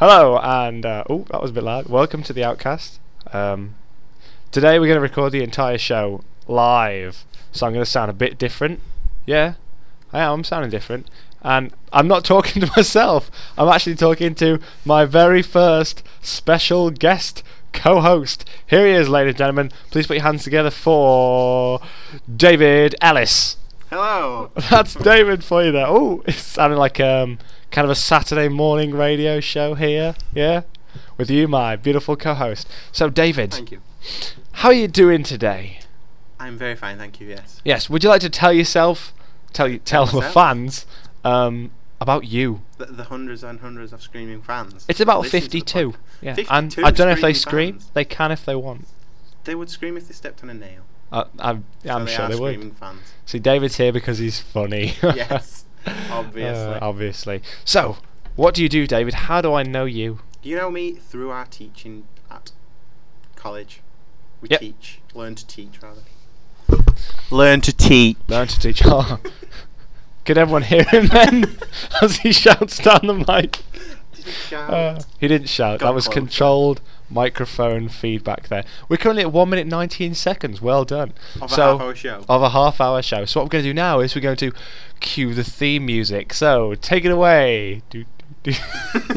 Hello, and that was a bit loud. Welcome to the Outcast. Today we're going to record the entire show live, so I'm going to sound a bit different. Yeah, I'm sounding different, and I'm not talking to myself. I'm actually talking to my very first special guest co-host. Here he is, ladies and gentlemen. Please put your hands together for David Ellis. Hello. That's David for you there. Oh, it's sounding like kind of a Saturday morning radio show here, yeah? With you, my beautiful co-host. So, David. Thank you. How are you doing today? I'm very fine, thank you, yes. Yes, would you like to tell yourself, tell the myself? fans, about you? The hundreds and hundreds of screaming fans. It's about Listen to the 52. pod- Yeah, 52 and I don't know if they screaming scream. fans. They can if they want. They would scream if they stepped on a nail. I'm So sure they would. screaming fans. See, David's here because he's funny. Yes, obviously. Obviously. So, what do you do, David? How do I know you? You know me through our teaching at college. We Yep. learn to teach, rather. Learn to teach. Learn to teach. Oh. Could everyone hear him then? As he shouts down the mic. Did he shout? He didn't shout. Got That was closer. controlled microphone feedback there. We're currently at 1 minute 19 seconds. Well done. Of a half-hour show. Of a half-hour show. So what we're going to do now is we're going to cue the theme music. So take it away. Do, do, do.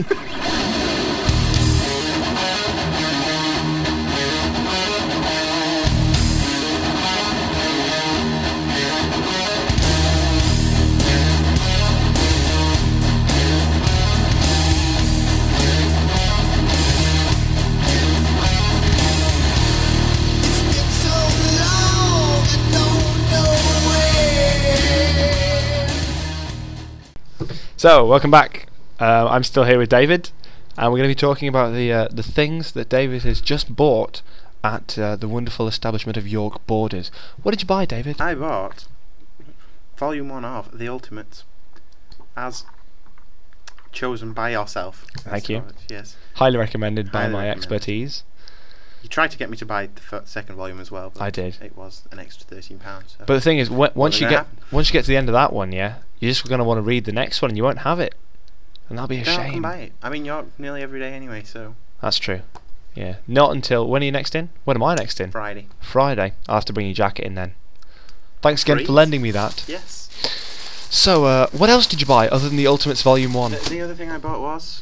So, welcome back. I'm still here with David, and we're going to be talking about the things that David has just bought at the wonderful establishment of York Borders. What did you buy, David? I bought Volume 1 of The Ultimates, as chosen by yourself. Thank you. Yes. Highly recommended by Highly my recommended. expertise. You tried to get me to buy the second volume as well, but I did. It was an extra £13. So. But the thing is, once What's you gonna get happen? once you get to the end of that one, yeah, you're just going to want to read the next one, and you won't have it, and that'll be a Don't shame. come by it. I mean, you're nearly every day anyway, so That's true. Yeah. Not until when are you next in? When am I next in? Friday. Friday. I'll have to bring your jacket in then. Thanks again Free? for lending me that. Yes. So, what else did you buy other than the Ultimates Volume 1? The other thing I bought was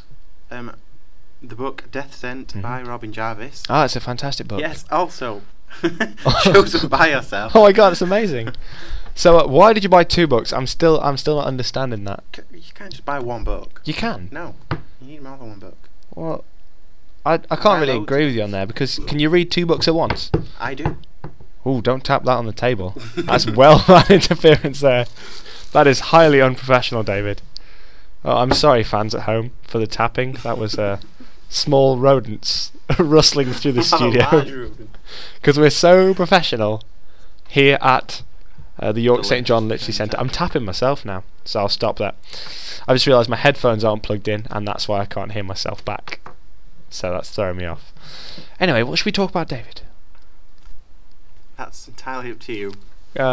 the book Death Scent by Robin Jarvis. Ah, it's a fantastic book. Yes, also chosen by yourself. Oh my god, it's amazing. So, why did you buy 2 books? I'm still not understanding that. You can't just buy one book. You can. No, you need more than one book. Well, I Buy can't really loads. agree with you on there, because can you read 2 books at once? I do. Ooh, don't tap that on the table. That's well interference there. That is highly unprofessional, David. Oh, I'm sorry, fans at home, for the tapping. That was small rodents rustling through the Not a large studio. rodent. Because we're so professional here at the York The St John Literacy Literacy Centre. Centre. I'm tapping myself now, so I'll stop that. I just realised my headphones aren't plugged in, and that's why I can't hear myself back. So that's throwing me off. Anyway, what should we talk about, David? That's entirely up to you.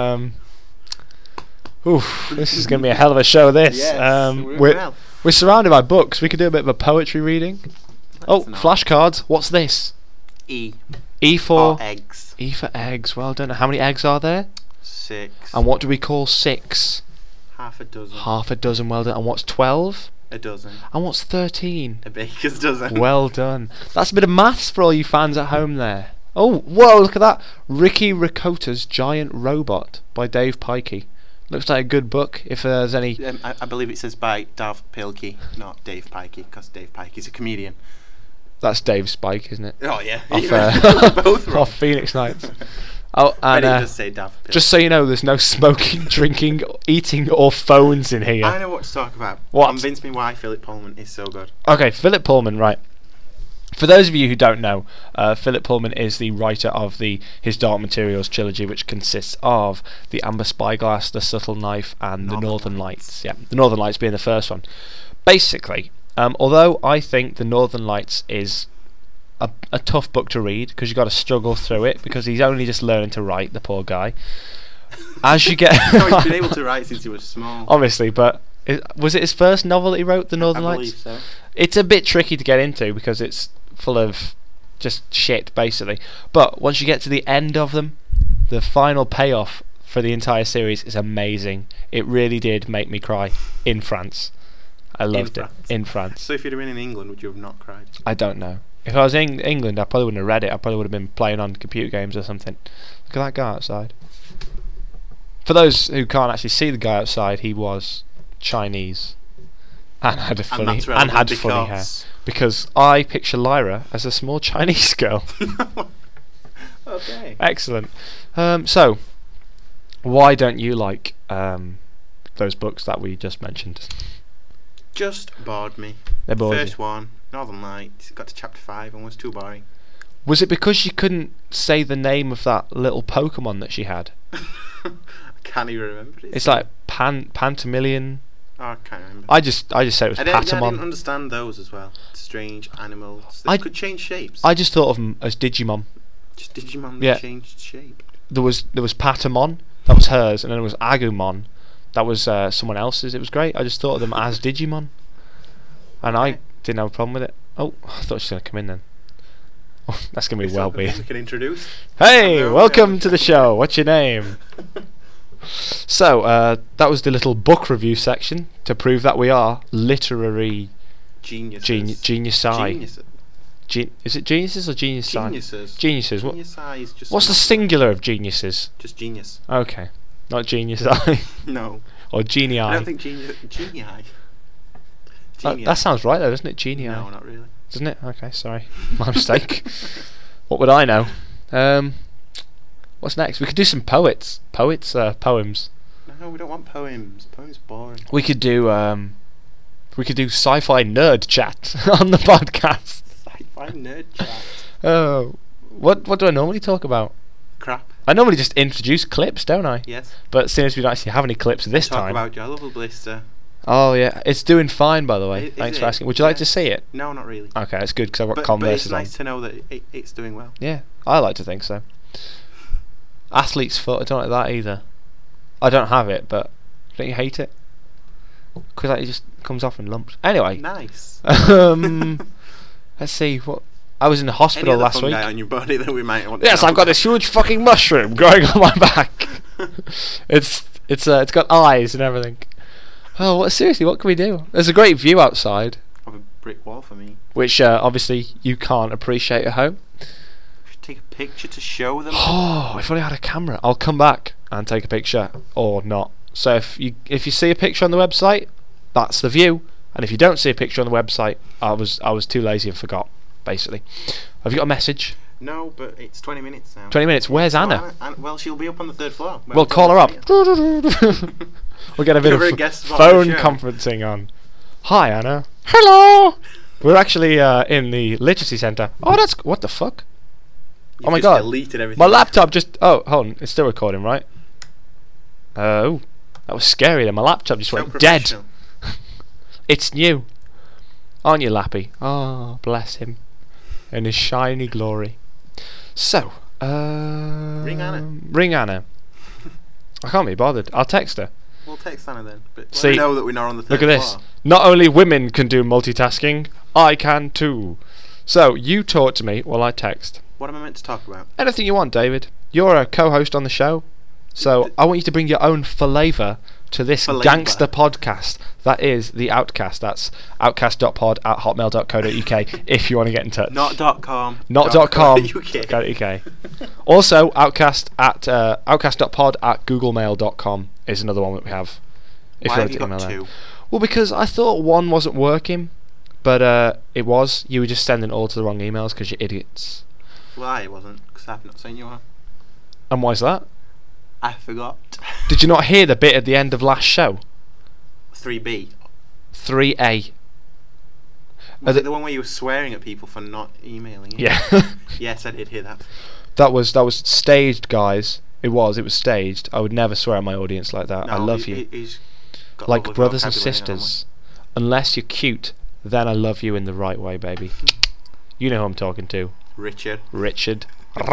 This is going to be a hell of a show, this. Yes, we're surrounded by books. We could do a bit of a poetry reading. Let's not. Flashcards. What's this? E E for eggs. E for eggs. Well done. How many eggs are there? 6. And what do we call 6? Half a dozen. Half a dozen. Well done. And what's 12? A dozen. And what's 13? A baker's dozen. Well done. That's a bit of maths for all you fans at home there. Oh, whoa, look at that. Ricky Ricotta's Giant Robot by Dave Pikey. Looks like a good book if there's any... I believe it says by Dav Pilkey, not Dave Pikey, because Dave Pikey's a comedian. That's Dave Spike, isn't it? Oh yeah, Off, both wrong. off Phoenix Nights. Oh, But and it does say Dav Pilkey. just so you know, there's no smoking, drinking, eating, or phones in here. I know what to talk about. What? Convince me why Philip Pullman is so good. Okay, Philip Pullman, right. For those of you who don't know, Philip Pullman is the writer of His Dark Materials trilogy, which consists of The Amber Spyglass, The Subtle Knife, and The Northern Lights. Yeah, The Northern Lights being the first one. Basically, although I think The Northern Lights is a tough book to read, because you've got to struggle through it, because he's only just learning to write, the poor guy. As you get... No, he's been able to write since he was small. Obviously, but Was it his first novel that he wrote, The Northern I Lights? believe so. It's a bit tricky to get into because it's full of just shit, basically. But once you get to the end of them, the final payoff for the entire series is amazing. It really did make me cry in France. I loved it. In France. So if you'd have been in England, would you have not cried? I don't know. If I was in England, I probably wouldn't have read it. I probably would have been playing on computer games or something. Look at that guy outside. For those who can't actually see the guy outside, he was Chinese and had funny hair. Because I picture Lyra as a small Chinese girl. Okay. Excellent. So, why don't you like those books that we just mentioned? Just bored me. They bored First you. one, Northern Lights, got to chapter 5 and was too boring. Was it because she couldn't say the name of that little Pokemon that she had? I can't even remember it. It's like Pantamillion. Oh, I can't remember. I just said it was I didn't Patamon. understand those as well. Strange animals. They could change shapes. I just thought of them as Digimon. Just Digimon that Yeah. changed shape. There was Patamon, that was hers, and then there was Agumon, that was someone else's. It was great. I just thought of them as Digimon, and I didn't have a problem with it. Oh, I thought she was going to come in then. Oh, that's going to be well being. We can introduce. Hey, Hello, welcome to the show. What's your name? So, that was the little book review section to prove that we are literary Geniuses. geniusi. Geniuses. Is it geniuses or geniusi? Geniuses. Geniuses. Geniusi is just. What's the singular of geniuses? Just genius. Okay, not genius eye No. or genii. I don't think genii. That sounds right though, doesn't it? Genii. No, not really. Doesn't it? Okay, sorry, my mistake. What would I know? What's next? We could do some poems. No, we don't want poems. Poems are boring. We could do sci-fi nerd chat on the podcast. Sci-fi nerd chat. Oh, what do I normally talk about? Crap. I normally just introduce clips, don't I? Yes. But since we don't actually have any clips this Talk time. about Jollible Blister. Oh yeah, it's doing fine by the way. Is Thanks it? for asking. Would you like Yeah. to see it? No, not really. Okay, that's good because I've got But Converse it's nice to know that it's doing well. Yeah, I like to think so. Athlete's foot, I don't like that either. I don't have it, but don't you hate it? Because it just comes off in lumps. Anyway, Nice. let's see what. I was in the hospital Any other last week. fungi on your body that we might want? Yes, to know I've got this huge fucking mushroom growing on my back. It's got eyes and everything. Oh, seriously, what can we do? There's a great view outside, Of a brick wall for me. which obviously you can't appreciate at home. Should take a picture to show them. Oh, if only I had a camera. I'll come back and take a picture, or not. So if you see a picture on the website, that's the view. And if you don't see a picture on the website, I was too lazy and forgot. Basically, have you got a message? No, but it's 20 minutes now. 20 minutes. Where's So Anna? well, she'll be up on the 3rd floor. We'll call her up. We'll get a bit Give her a of guest spot on phone the show. conferencing on. Hi, Anna. Hello. We're actually in the literacy centre. Oh, that's what the fuck? You've Oh my just god. deleted everything. My laptop just. Oh, hold on. It's still recording, right? Oh, that was scary. Then my laptop just So went dead. professional. It's new, aren't you, Lappy? Oh, bless him, in his shiny glory. So, Ring Anna. Ring Anna. I can't be bothered. I'll text her. We'll text Anna then. But See, let her know that we're not on the 3rd Look at this. floor. Not only women can do multitasking, I can too. So, you talk to me while I text. What am I meant to talk about? Anything you want, David. You're a co-host on the show, so I want you to bring your own flavour to this Flavour. gangster podcast that is The Outcast. That's outcast.pod@hotmail.co.uk if you want to get in touch. Not .com. Not dot .com. UK. .uk. Also, outcast@googlemail.com is another one that we have. If Why you have want you to got email 2? that. Well, because I thought one wasn't working, but it was. You were just sending all to the wrong emails because you're idiots. Well, I wasn't, because I've not seen you one. And why's that? I forgot. Did you not hear the bit at the end of last show? 3B. 3A. Was it the one where you were swearing at people for not emailing you? Yeah. Yes, I did hear that. That was staged, guys. It was staged. I would never swear at my audience like that. I No, love you. He's got Like lovely brothers and vocabulary normally. sisters. Unless you're cute, then I love you in the right way, baby. You know who I'm talking to. Richard. Richard.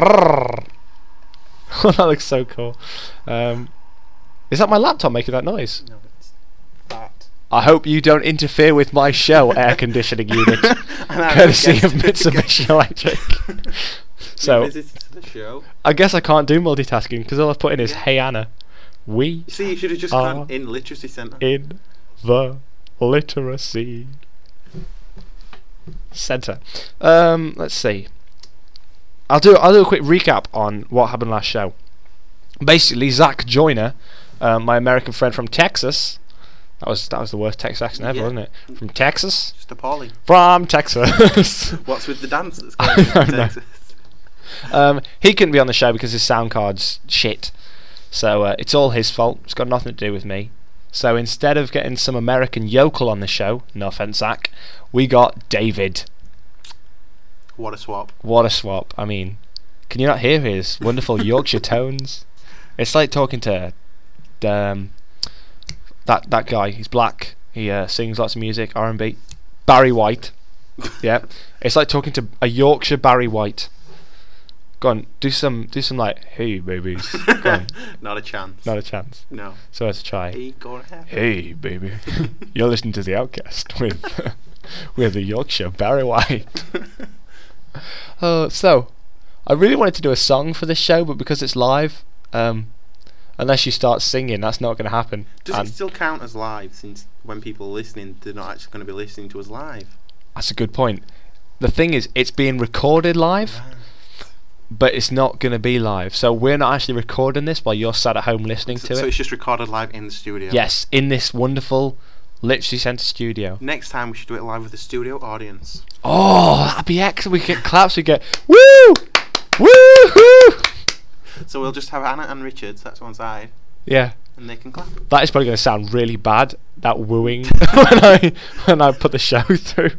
That looks so cool. Is that my laptop making that noise? No, it's that. I hope you don't interfere with my show, air conditioning unit, courtesy of Mitsubishi Electric. So, visited the show. I guess I can't do multitasking because all I've put in is, "Hey Anna, we You see, you should have just are gone in literacy centre. in the literacy centre." Let's see. I'll do a quick recap on what happened last show. Basically, Zach Joyner, my American friend from Texas. That was the worst Texas accent ever, wasn't it? From Texas. Just appalling. From Texas. What's with the dance that's going on in Texas? He couldn't be on the show because his sound card's shit. So it's all his fault. It's got nothing to do with me. So instead of getting some American yokel on the show, no offense, Zach, we got David. What a swap. What a swap. I mean, can you not hear his wonderful Yorkshire tones? It's like talking to that guy. He's black. He sings lots of music, R&B. Barry White. Yeah. It's like talking to a Yorkshire Barry White. Go on, do some like, "Hey babies." Go on. Not a chance. Not a chance. No. So let's try. Ain't gonna happen. "Hey baby." You're listening to the Outcast with the Yorkshire Barry White. So I really wanted to do a song for this show, but because it's live, unless you start singing, that's not going to happen. Does it still count as live, since when people are listening, they're not actually going to be listening to us live? That's a good point. The thing is, it's being recorded live, but it's not going to be live. So we're not actually recording this while you're sat at home listening to So it. it's just recorded live in the studio? Yes, in this wonderful Literacy Centre studio. Next time we should do it live with the studio audience. Oh, that'd be excellent. We get claps, we get woo! Woo-hoo! So we'll just have Anna and Richard sat to one side, Yeah. and they can clap. That is probably going to sound really bad, that wooing, when I put the show through.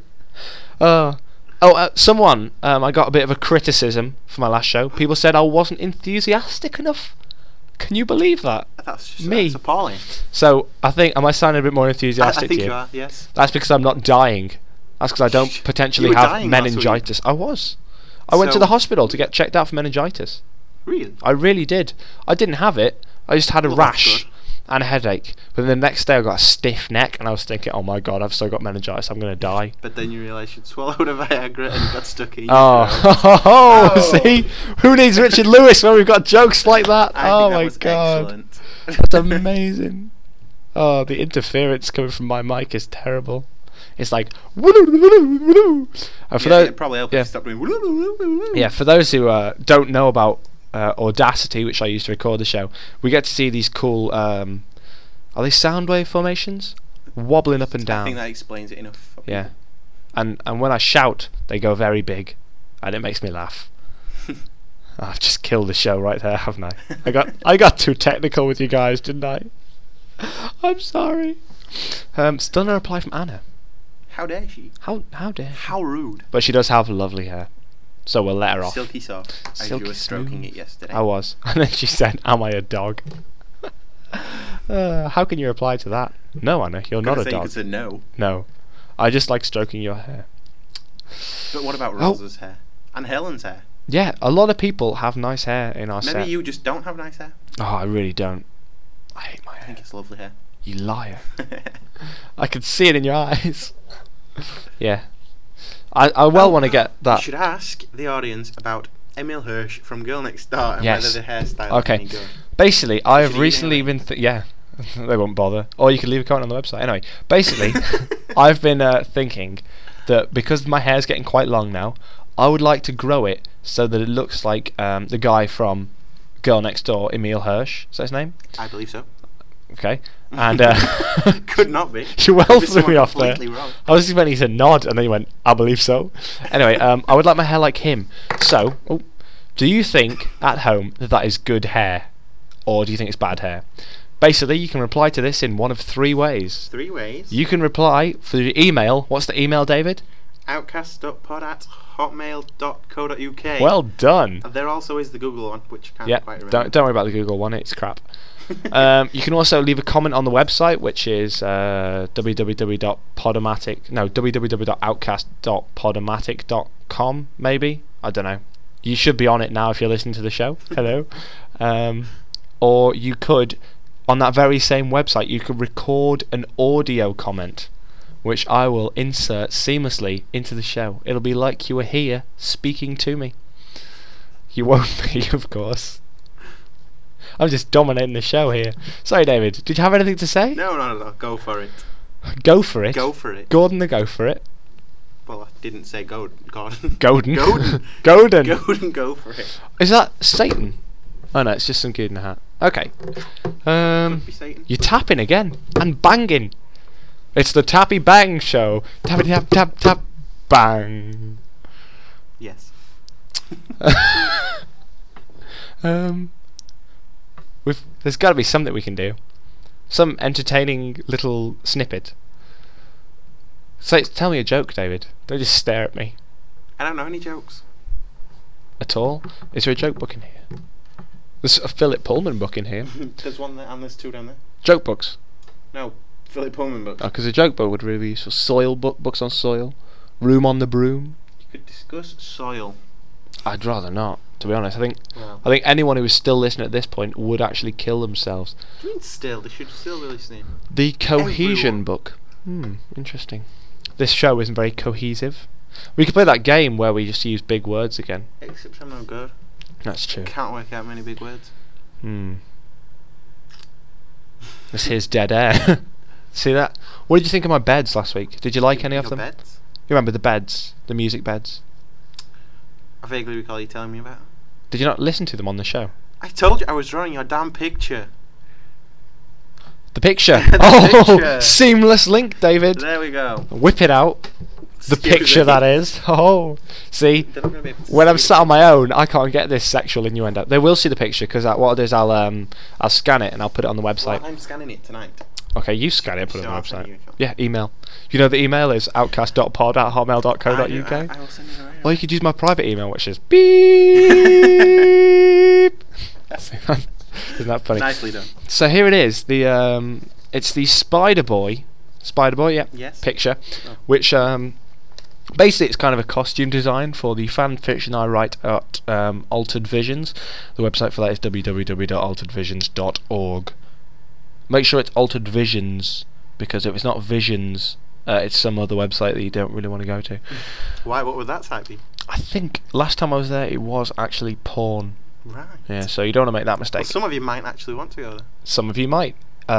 Someone, I got a bit of a criticism for my last show. People said I wasn't enthusiastic enough. Can you believe that? That's just Me. That's appalling. So, am I sounding a bit more enthusiastic I think to you are, yes. That's because I'm not dying. That's because I don't potentially You were have dying last week. meningitis. I was. I went to So- the hospital to get checked out for meningitis. Really? I really did. I didn't have it. I just had a Well, that's rash good. and a headache. But then the next day I got a stiff neck, and I was thinking, "Oh my god, I've still got meningitis. I'm going to die." But then you realise you'd swallowed a Viagra and it got stuck in your throat. Oh, see? Who needs Richard Lewis when we've got jokes like that? I Oh think that my was god. excellent. That's amazing. Oh, the interference coming from my mic is terrible. It's like, and for those, It probably helped yeah. if you stop doing. yeah, for those who don't know about Audacity, which I use to record the show, we get to see these cool, are they sound wave formations? Wobbling up and I think down. that explains it enough. For Yeah. And when I shout, they go very big, and it makes me laugh. I've just killed the show right there, haven't I? I got too technical with you guys, didn't I? I'm sorry. Still no reply from Anna. How dare she? How dare? How rude. But she does have lovely hair, so we'll let her off. Silky soft. As Silky you were stroking smooth. it yesterday. I was, and then she said, "Am I a dog?" How can you reply to that? No, Anna, you're not a You dog. could say no. No, I just like stroking your hair. But what about Oh. Rosa's hair? And Helen's hair? Yeah, a lot of people have nice hair in our Maybe set. you just don't have nice hair. Oh, I really don't. I hate my I hair. think it's lovely hair. You liar. I can see it in your eyes. Yeah. I want to get You that. should ask the audience about Emil Hirsch from Girl Next Door and Yes. whether the hairstyle Okay. is any good. Basically, I have should recently email been... yeah. They won't bother. Or you can leave a comment on the website. Anyway, basically, I've been thinking that because my hair's getting quite long now, I would like to grow it so that it looks like the guy from Girl Next Door, Emil Hirsch. Is that his name? I believe so. Okay. And Could not be. you well Could be threw me someone off there. completely wrong. I was expecting you to nod, and then you went, "I believe so." Anyway, I would like my hair like him. So, do you think at home that is good hair, or do you think it's bad hair? Basically, you can reply to this in one of three ways. 3 ways. You can reply through email. What's the email, David? outcast.pod@hotmail.co.uk. Well done. There also is the Google one, which I can't Yeah, quite remember. don't worry about the Google one. It's crap. You can also leave a comment on the website, which is www.outcast.podomatic.com. Maybe, I don't know. You should be on it now if you're listening to the show. Hello. Or you could on that very same website, you can record an audio comment, which I will insert seamlessly into the show. It'll be like you were here speaking to me. You won't be, of course. I'm just dominating the show here. Sorry, David. Did you have anything to say? No. Go for it. Go for it. Go for it. Gordon the go for it. Well, I didn't say Gordon. Godin. Godin. Godin. Go for it. Is that Satan? Oh no, it's just some kid in a hat. Okay. Could be Satan. You're tapping again and banging. It's the Tappy Bang Show. Tappy tap tap tap bang. Yes. There's got to be something we can do. Some entertaining little snippet. So tell me a joke, David. Don't just stare at me. I don't know any jokes. At all? Is there a joke book in here? There's a Philip Pullman book in here. There's one there and there's two down there. Joke books. No, Philip Pullman books. Because a joke book would really be useful. Soil books on soil. Room on the broom. You could discuss soil. I'd rather not, to be honest. I think Well, anyone who is still listening at this point would actually kill themselves. what do you mean still? They should still be listening. The cohesion Everyone. book. Interesting. This show isn't very cohesive. We could play that game where we just use big words again. Except I'm no good. That's true. Can't work out many big words. This here's dead air. See that? What did you think of my beds last week? Did you like any of Your them? beds? You remember the beds? The music beds? I vaguely recall you telling me about. Did you not listen to them on the show? I told you I was drawing your damn picture. The picture! The oh! picture. Seamless link, David! There we go. Whip it out. The Excuse picture, me. that is. Oh! See? They're not gonna be able to When see I'm it. sat on my own, I can't get this sexual innuendo. They will see the picture, because what I'll do is I'll scan it and I'll put it on the website. Well, I'm scanning it tonight. Okay, you scan it and put it So on I'll the send website. you a Yeah, email. You know the email is outcast.pod@hotmail.co.uk. I will send you right Or you could use my private email, which is beep. See that? Isn't that funny? Nicely done. So here it is. The it's the Spider Boy, yeah, Yes. picture, Oh. which basically it's kind of a costume design for the fan fiction I write at Altered Visions. The website for that is www.alteredvisions.org. Make sure it's Altered Visions, because if it's not Visions, it's some other website that you don't really want to go to. Why? What would that site be? I think last time I was there, it was actually porn. Right. Yeah, so you don't want to make that mistake. Well, some of you might actually want to go there. Some of you might.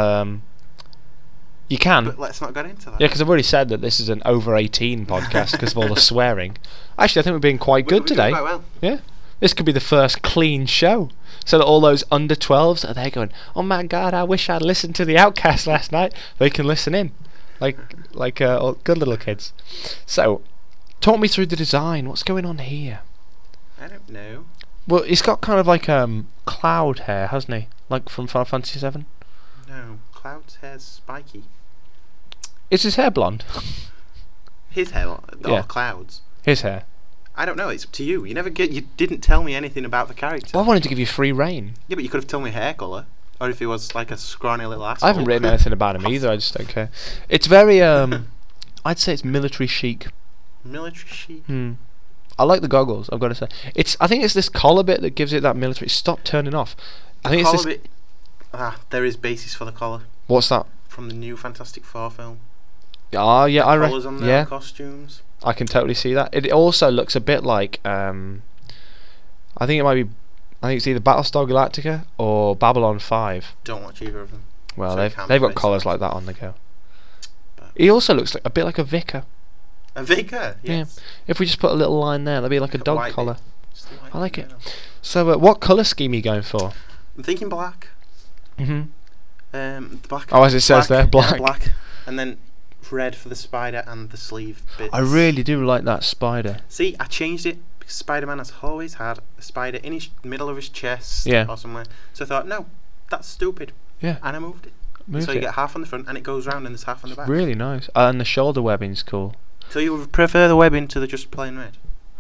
You can. But let's not get into that. Yeah, because I've already said that this is an over 18 podcast because of all the swearing. Actually, I think we're being quite good We're today. doing quite well. Yeah. This could be the first clean show. So that all those under 12s are there going, oh my god, I wish I'd listened to the Outcast last night. They can listen in. Like all good little kids. So, talk me through the design. What's going on here? I don't know. Well, he's got kind of like cloud hair, hasn't he? Like from Final Fantasy VII? No. Cloud's hair's spiky. Is his hair blonde? His hair, Yeah. Cloud's. His hair. I don't know. It's up to you. You didn't tell me anything about the character. Well, I wanted to give you free reign. Yeah, but you could have told me hair colour, or if he was like a scrawny little asshole. I haven't written anything about him either. I just don't care. It's very I'd say it's military chic. Military chic. I like the goggles. I've got to say. I think it's this collar bit that gives it that military. Stop turning off. I think it's Collar this. bit. There is basis for the collar What's that? from the new Fantastic Four film. Ah, yeah, I Collars on reckon. their Yeah, costumes. I can totally see that. It also looks a bit like I think it might be. I think it's either Battlestar Galactica or Babylon 5. Don't watch either of them. Well, So it can't they've be got collars like that on the go. But- He also looks like a bit like a vicar. A vicar. Yes. If we just put a little line there, that'd be like a Like a dog white collar. Just a white I like thing, it. know. So, what colour scheme are you going for? I'm thinking black. Mhm. Black. Oh, as it says there, black. Yeah, black. And then red for the spider and the sleeve bits. I really do like that spider. See, I changed it because Spider-Man has always had a spider in his middle of his chest Yeah. or somewhere. So I thought, no, that's stupid. Yeah. And I moved it. Moved so it. you get half on the front and it goes round and there's half on the back. Really nice. And the shoulder webbing's cool. So you would prefer the webbing to the just plain red?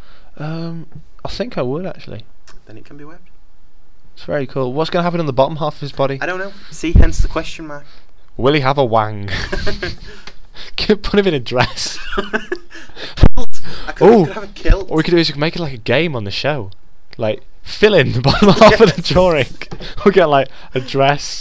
I think I would actually. Then it can be webbed. It's very cool. What's going to happen on the bottom half of his body? I don't know. See, hence the question mark. Will he have a wang? Put him in a dress. Kilt. I Oh. could have a kilt. What we could do is we could make it like a game on the show. Like, fill in the bottom half of the Yes. drawing. We'll get like a dress,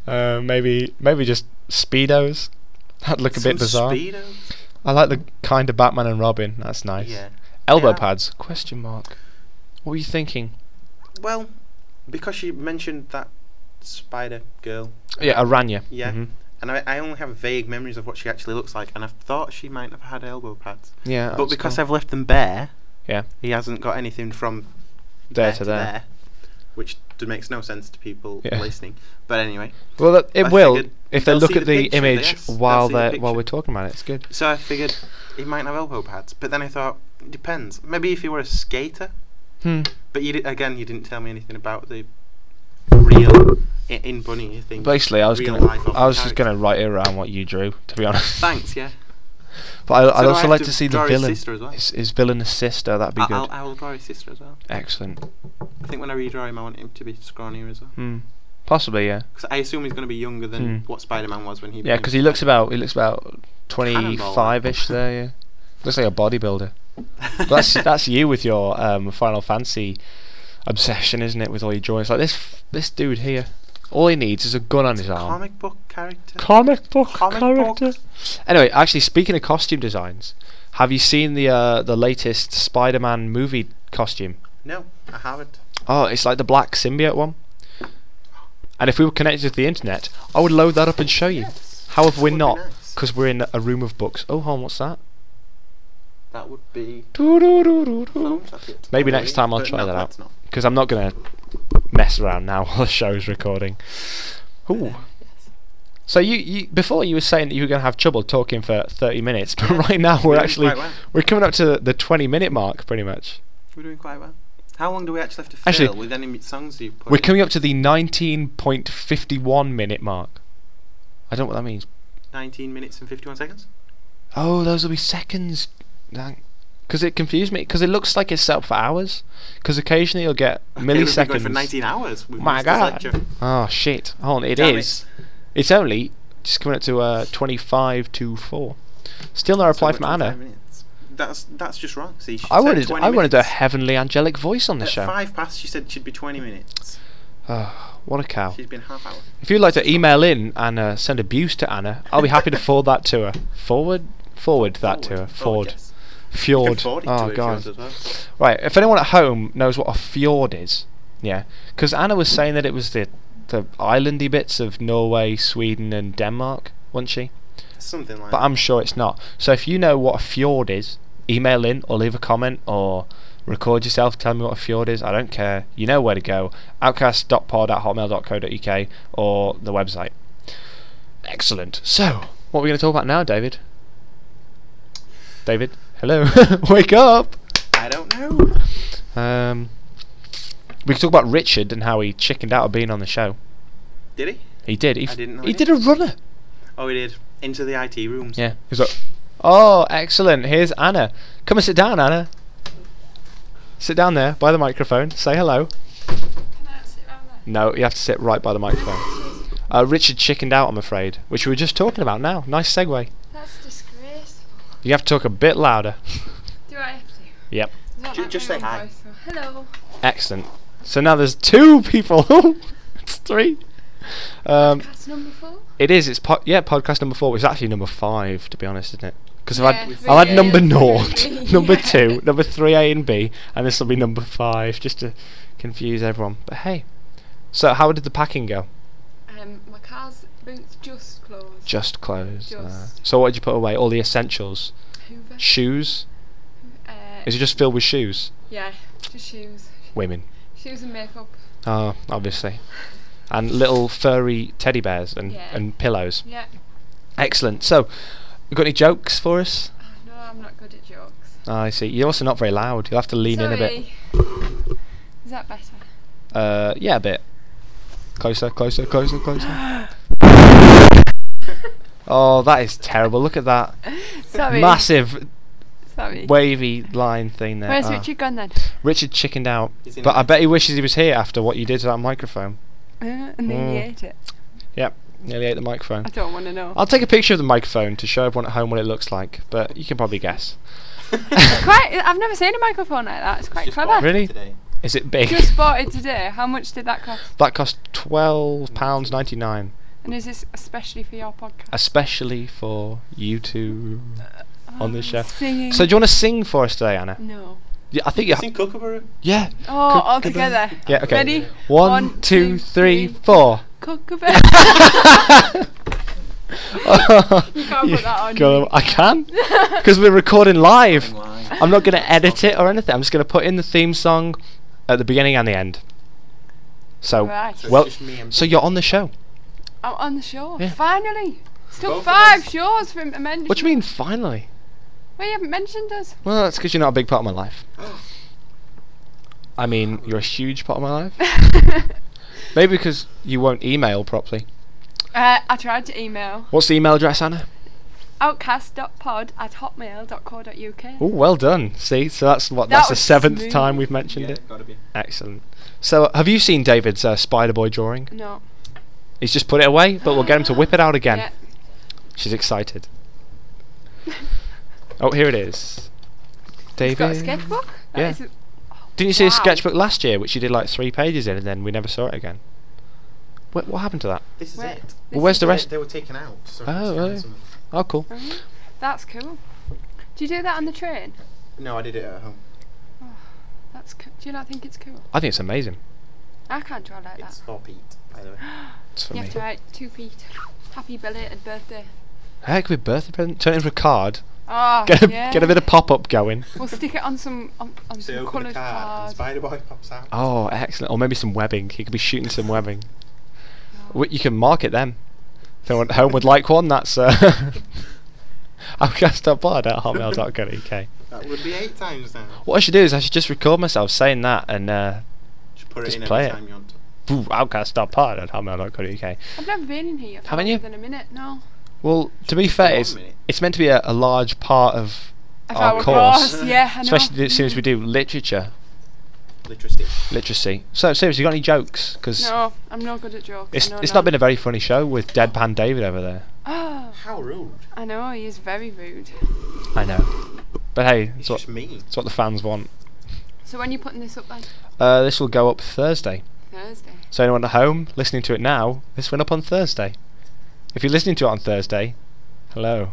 Maybe just speedos. That'd look a bit bizarre. Speedos? I like the kind of Batman and Robin. That's nice. Yeah. Elbow Yeah. pads? Question mark. What were you thinking? Well, because you mentioned that spider girl. Yeah, Aranya. Yeah. Mhm. And I only have vague memories of what she actually looks like, and I thought she might have had elbow pads. Yeah. But that's because cool. I've left them bare, Yeah. he hasn't got anything from There to there. which makes no sense to people Yeah. listening. But anyway, Well, it I will figured if they they'll look see at the the picture, image yes, they'll while see the they while we're picture. talking about it. It's good. so I figured he might have elbow pads. But then I thought, it depends. Maybe if he were a skater. But you didn't tell me anything about the real in Bunny thing. Basically, I was real gonna, life of I was the just character. gonna write it around what you drew, to be honest. Thanks, yeah. But I'd So do I also have like to to see the draw his villain. sister as well? His villainous sister. That'd be good. I will draw his sister as well. Excellent. I think when I redraw him, I want him to be scrawnier as well. Possibly, yeah. Because I assume he's going to be younger than what Spider-Man was when he. Yeah, became because he looks Spider-Man. about 25ish there. Yeah, looks like a bodybuilder. But that's you with your Final Fantasy obsession, isn't it? With all your drawings, like this dude here. All he needs is a gun on his arm. Comic book character. Comic book Comic character. book. Anyway, actually, speaking of costume designs, have you seen the latest Spider-Man movie costume? No, I haven't. Oh, it's like the black symbiote one. And if we were connected to the internet, I would load that up and show you. Yes. However, we're Would be not, nice. because we're in a room of books. Oh, hold on, what's that? That would be. Doo-doo-doo-doo-doo. Phones, that's it. Maybe Oh, next time I'll but try no, that out. that's not. Because I'm not going to mess around now while the show's recording. Ooh. Yes. So you before you were saying that you were going to have trouble talking for 30 minutes, but right now We're we're doing actually quite well. we're coming up to the 20-minute mark pretty much. We're doing quite well. How long do we actually have to Actually, fill with any songs you put? We're coming up to the 19.51 minute mark. I don't know what that means. 19 minutes and 51 seconds. Oh, those will be seconds. Because it confused me. Because it looks like it's set up for hours. Because occasionally you'll get Okay, we've been milliseconds. going for 19 hours. We've My missed this God. lecture. Oh shit! Hold on, it Damn is. It's only just coming up to 25 to 4. Still no reply So from we're at Anna. 25 minutes. That's just wrong. See, she I said wanted 20 a minutes. heavenly angelic voice on the At show. 5 past, she said it should be 20 minutes. Oh, what a cow! She's been half hour. If you'd like to email in and send abuse to Anna, I'll be happy to forward that to her. Forward that to her. Forward. Yes. You can Fjord. forward it Oh to her if you god. want as well. Right. If anyone at home knows what a fjord is, yeah, because Anna was saying that it was the islandy bits of Norway, Sweden, and Denmark, wasn't she? Something like But that. I'm sure it's not. So if you know what a fjord is, email in or leave a comment or record yourself, tell me what a fjord is. I don't care. You know where to go. outcast.pod@hotmail.co.uk or the website. Excellent. So, what are we going to talk about now, David? David? Hello? Wake up! I don't know. We can talk about Richard and how he chickened out of being on the show. Did he? He did. I didn't know He he did did. a runner. Oh, he did. Into the IT rooms. Yeah. He's like, oh, excellent. Here's Anna. Come and sit down, Anna. Sit down there by the microphone. Say hello. Can I sit round there? No, you have to sit right by the microphone. Richard chickened out, I'm afraid, which we were just talking about now. Nice segue. That's disgraceful. You have to talk a bit louder. Do I have to? Yep. Is that like Just my say own hi. voice, or- Hello. Excellent. So now there's 2 people. It's 3. Podcast number 4. It is. It's podcast number 4. It's actually number 5, to be honest, isn't it? Because Yeah, I've three had A number and 0, three B, number yeah. 2, number 3 A and B, and this will be number 5, just to confuse everyone. But hey, so how did the packing go? My car's boots just closed. Just closed. Just. So what did you put away? All the essentials. Hoover. Shoes. Uh, Is it just filled with shoes? Yeah, just shoes. Women. Shoes and makeup. Oh, obviously. And little furry teddy bears and, Yeah. and pillows. Yeah. Excellent. So, you got any jokes for us? No, I'm not good at jokes. Oh, I see. You're also not very loud. You'll have to lean in a bit. Sorry. Is that better? Yeah, a bit. Closer. Oh, that is terrible. Look at that. Sorry. Massive Sorry. wavy line thing there. Where's Ah. Richard gone then? Richard chickened out. He's in But the I bet he wishes he was here after what you did to that microphone. And then he ate it. Yep, nearly ate the microphone. I don't want to know. I'll take a picture of the microphone to show everyone at home what it looks like, but you can probably guess. I've never seen a microphone like that. It's quite Just clever. bought it Really? Today. Is it big? Just bought it today. How much did that cost? That cost £12.99. And is this especially for your podcast? Especially for you two on the show. Singing. So do you want to sing for us today, Anna? No. Yeah, I think you. Sing Kookaburra. Yeah. Oh, all together. Yeah. Okay. Ready? 1, 2, 3, 4. Kookaburra. You can't put that on. I can, because we're recording live. I'm not going to edit it or anything. I'm just going to put in the theme song at the beginning and the end. So, Right. So well, it's just me and so you're on the show. I'm on the show. Yeah. Finally. It's took Both of 5 us. shows for him to mention. What do you mean, finally? Well, you haven't mentioned us. Well, that's because you're not a big part of my life. I mean, you're a huge part of my life. Maybe because you won't email properly. I tried to email What's the email address, Anna? outcast.pod@hotmail.co.uk. Oh, well done. See, so that's That that's the was 7th smooth. time we've mentioned it. Gotta be. Excellent. So, have you seen David's Spider-Boy drawing? No. He's just put it away, but we'll get him to whip it out again. Yeah. She's excited. Oh, here it is. He's got a David. sketchbook? That Yeah. is a- Didn't you see his Wow. sketchbook last year, which he did like 3 pages in, and then we never saw it again? What happened to that? This is Where- it. this Well, where's is the it. rest? They were taken out. So Oh, it's really? some- Oh, cool. Mhm. That's cool. Do you do that on the train? No, I did it at home. That's do you not think it's cool? I think it's amazing. I can't draw like It's that. for Pete, by the way. It's for You me. have to write to Pete. Happy belated birthday. Heck, with birthday present, turn it into a card. Oh, Get a yeah. get a bit of pop-up going. We'll stick it on some So you some open the coloured card and cards. Spider-Boy pops out. Oh, excellent. Or maybe some webbing. He could be shooting some webbing. You can market them. If anyone at home would like one, that's outcast.pod@hotmail.co.uk. That would be 8 times now. What I should do is I should just record myself saying that and Just put it Just in play every it. time you want to. outcast.pod@hotmail.co.uk. I've never been in here for Haven't longer you? than a minute, no. Well, to be Just fair, 1 it's, minute. it's meant to be a large part of If our our course, yeah, I know. especially as soon as we do literature. Literacy. So, seriously, you got any jokes? Because No, I'm not good at jokes. it's I know not none. been a very funny show with Deadpan David over there. Oh, How rude. I know, he is very rude. I know. But hey, It's it's what, just me. it's what the fans want. So when are you putting this up then? This will go up Thursday. Thursday. So anyone at home listening to it now, this went up on Thursday. If you're listening to it on Thursday, hello.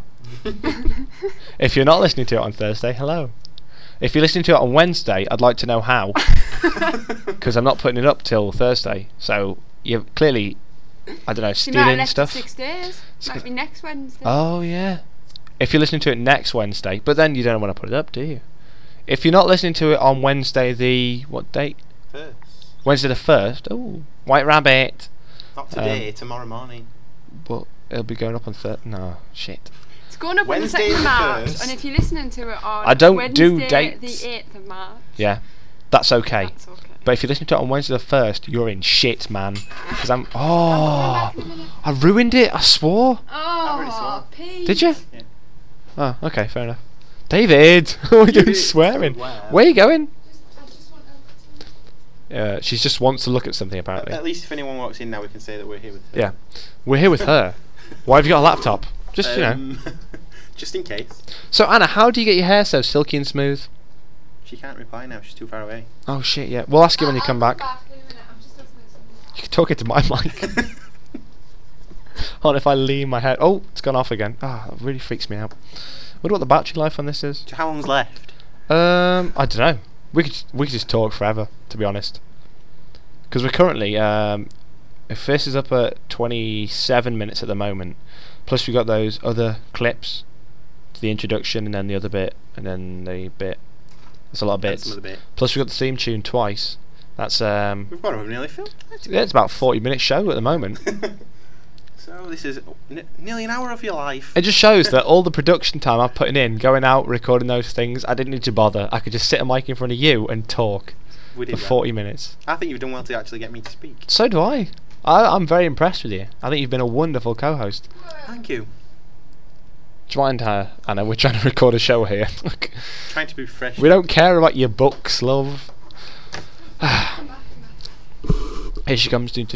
If you're not listening to it on Thursday, hello. If you're listening to it on Wednesday, I'd like to know how, because I'm not putting it up till Thursday. So you're clearly, I don't know, So you might have stealing left stuff. it 6 days. It's Might 'cause- be next Wednesday. Oh yeah. If you're listening to it next Wednesday, but then you don't want to put it up, do you? If you're not listening to it on Wednesday, the what date? First. Wednesday the 1st. Oh, White Rabbit. Not today, tomorrow morning. Well, it'll be going up on No, shit. It's going up on the Wednesday 2nd of the March, 1st. and if you're listening to it on I don't Wednesday do dates. the 8th of March, Yeah, that's okay. that's okay. But if you're listening to it on Wednesday the 1st, you're in shit, man. Because I'm. I'm Oh, back in a minute. I ruined it. I swore. already saw Oh, it. Pete. Did you? Yeah. Oh, okay, fair enough. David, what are you doing swearing? Wow. Where are you going? I just want to... She just wants to look at something, apparently. At least if anyone walks in now, we can say that we're here with her. Yeah, we're here with her. Why have you got a laptop? Just you know. Just in case. So Anna, how do you get your hair so silky and smooth? She can't reply now. She's too far away. Oh shit, yeah. We'll ask you when you come back. in a minute. I'm just looking at something. You can talk into my mic. Hold on, if I lean my head. Oh, it's gone off again. Ah, that really freaks me out. Wonder what the battery life on this is. How long's left? I don't know. We could just talk forever, to be honest. Because we're currently if this is up at 27 minutes at the moment. Plus we got those other clips, to the introduction and then the other bit and then the bit. That's a lot of And bits. some of the bit. Plus we got the theme tune twice. That's We've got to nearly filled. yeah, it's about 40-minute show at the moment. So this is nearly an hour of your life. It just shows that all the production time I've put in, going out, recording those things, I didn't need to bother. I could just sit a mic in front of you and talk We for did 40 minutes. I think you've done well to actually get me to speak. So do I. I'm very impressed with you. I think you've been a wonderful co-host. Thank you. Do you mind, Anna? We're trying to record a show here. Trying to be fresh. We don't care about your books, love. Here she comes. You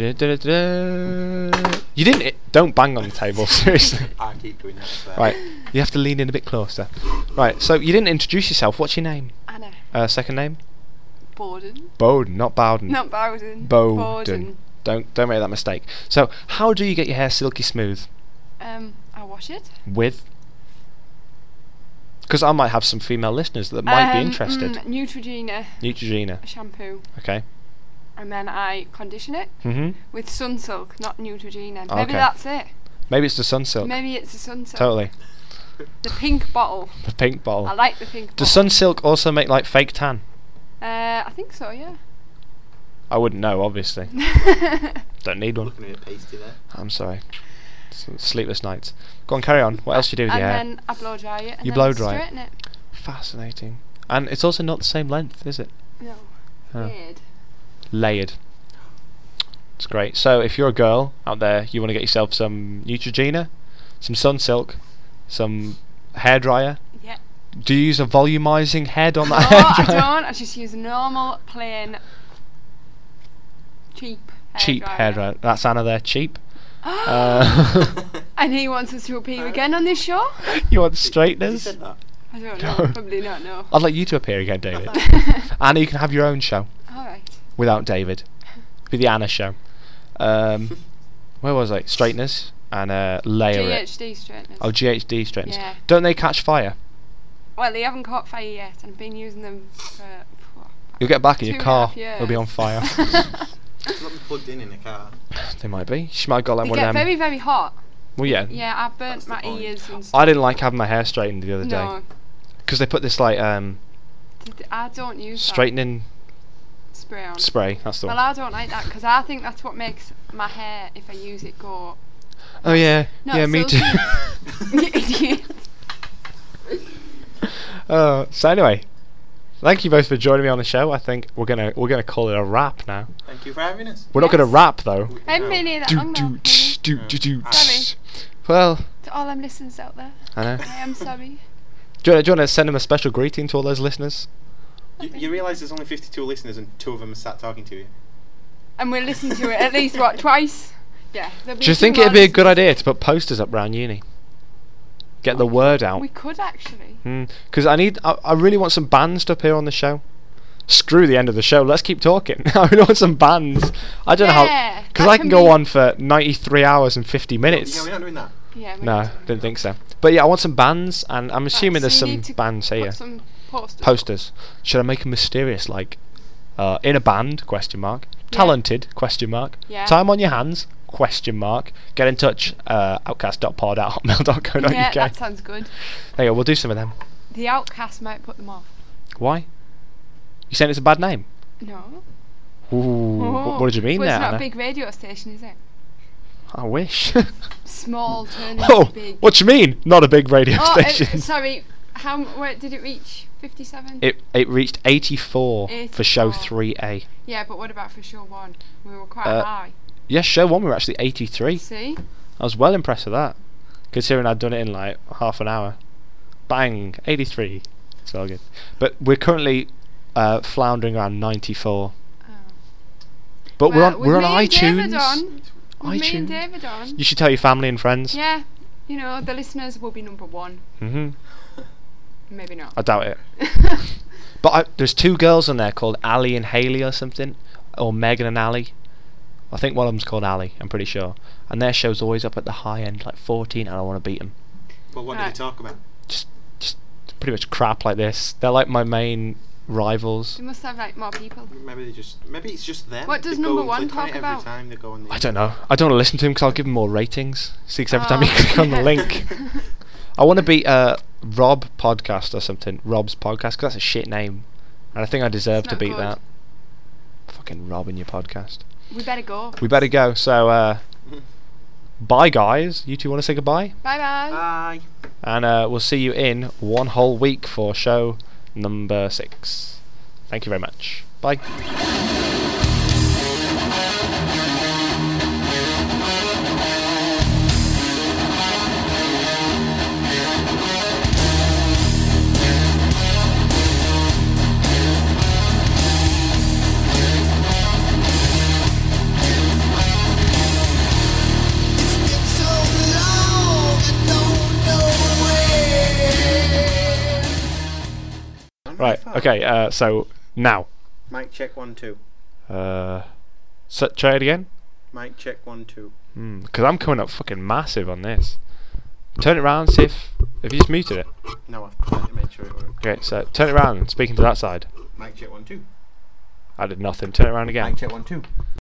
didn't. Don't bang on the table, seriously. I keep doing that. So. Right, you have to lean in a bit closer. Right, so you didn't introduce yourself. What's your name? Anna. Second name? Bowden. Bowden, not Bowden. Not Bowden. Bowden. Don't make that mistake. So, how do you get your hair silky smooth? I wash it. With? Because I might have some female listeners that might be interested. Neutrogena Neutrogena. shampoo. Okay. And then I condition it with Sunsilk, not Neutrogena. Oh, Maybe okay. that's it. Maybe it's the Sunsilk. Maybe it's the Sunsilk. Totally. The pink bottle. The pink bottle. I like the pink Does bottle. Sunsilk also make like fake tan? I think so, yeah. I wouldn't know, obviously. Don't need one. Looking a bit pasty there. I'm sorry. Sleepless nights. Go on, carry on. What else do you do with your hair? And then I blow dry it. And You then blow dry it? straighten it. Fascinating. And it's also not the same length, is it? No. Oh. Weird. Layered. It's great. So if you're a girl out there, you want to get yourself some Neutrogena, some Sunsilk, some hairdryer. Yeah. Do you use a volumizing head on No, that I hairdryer? don't. I just use a normal, plain, cheap Cheap hairdryer. hairdryer. That's Anna there, cheap. Uh, And he wants us to appear again on this show? you want You straighteners? said that. I don't No. know. Probably not, no. I'd like you to appear again, David. Anna, you can have your own show Alright. without David. Be the Anna show. Where was I? Straighteners and layer it. GHD straighteners. Oh, GHD straighteners. Yeah. Don't they catch fire? Well, they haven't caught fire yet, and I've been using them for You'll get back in your 2.5 car. years. It'll be on fire. It's not plugged in a car. They might be. She might have got like They one get of them. very, very hot. Well, yeah. Yeah, I burnt That's the my point. ears and stuff. I didn't like having my hair straightened the other day No, because they put this like I don't use straightening that spray on. spray. That's the Well, one. I don't like that because I think that's what makes my hair, if I use it, go. Oh yeah, No, yeah, me too. silky. You idiot. So anyway, thank you both for joining me on the show. I think we're gonna call it a wrap now. Thank you for having us. We're not gonna Yes. rap though. I haven't been here that long now. Sorry. Well, To all them listeners out there, I know. I am sorry. Do you want to send them a special greeting to all those listeners? You realise there's only 52 listeners and 2 of them are sat talking to you? And we'll listen to it at least, what, twice? Yeah. there'll be Do you two think more it'd be a good listeners. idea to put posters up round uni? Get the word out. We could actually. Because I really want some bands to appear on the show. Screw the end of the show. Let's keep talking. I really want some bands. I don't know how. Yeah, Because that I can can go be- on for 93 hours and 50 minutes. Yeah, we're not doing that. Yeah. we No, need to. didn't think so. But yeah, I want some bands, and I'm assuming Right, there's so you some need to bands put here. some posters. Posters. Should I make them mysterious, like in a band? Question mark. Talented? Question mark. Yeah. Time on your hands? Question mark. Get in touch. Outcast.pod@hotmail.co.uk. Yeah, that sounds good. There you go. We'll do some of them. The Outcast might put them off. Why? You saying it's a bad name? No. Ooh. What did you mean well, there, it's not Anna? a big radio station, is it? I wish. Small turning Oh, to big. what you mean? Not a big radio Oh, station. sorry. Where did it reach? 57? It reached 84 for show 84. 3A. Yeah, but what about for show 1? We were quite Uh, high. Yes, show 1 we were actually 83. See? I was well impressed with that, considering I'd done it in like half an hour. Bang, 83. It's all good. But we're currently floundering around 94. Oh. But Well, we're on with me and David iTunes. on, with me and iTunes. David on. You should tell your family and friends. Yeah, you know, the listeners will be number 1. Maybe not. I doubt it. But there's 2 girls on there called Ali and Haley or something, or Megan and Ali. I think one of them's called Ali. I'm pretty sure. And their show's always up at the high end, like 14, and I want to beat them. Well, what did Right. you talk about? Just pretty much crap like this. They're like my main rivals. We must have like more people. Maybe it's just them. What does They go number and one click on talk it about? Every time they go on the I don't know. I don't want to listen to him because I'll give him more ratings. See, 'cause every time you Oh, click on the yeah. link. I want to beat Rob Podcast or something. Rob's Podcast, because that's a shit name. And I think I deserve It's to not beat good. that. Fucking Rob in your podcast. We better go. We better go. So, bye, guys. You two want to say goodbye? Bye bye. Bye. And we'll see you in 1 whole week for show number 6. Thank you very much. Bye. Right. Okay. So now. Mic check 1 2. So try it again. Mic check 1 2. Because I'm coming up fucking massive on this. Turn it round, see if you just muted it. No, I've made sure it worked. Okay, so turn it round and speaking to that side. Mic check 1 2. I did nothing. Turn it around again. Mic check 1 2.